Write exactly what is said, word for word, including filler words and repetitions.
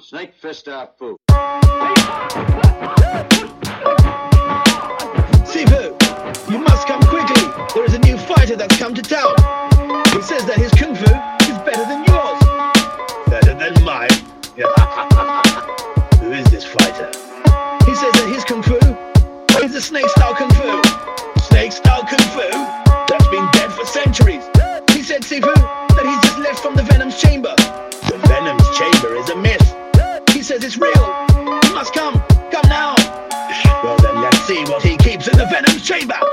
Snake fist our food. Sifu, you must come quickly. There is a new fighter that's come to town. He says that his kung fu is better than yours. Better than mine? Who is this fighter? He says that his kung fu is a snake-style kung fu. Snake-style kung fu? That's been dead for centuries. He said, Sifu, that he's just left from the Venom's chamber. The Venom's chamber is a myth. He says it's real. You must come. Come now. Well then, let's see what he keeps in the Venom's chamber.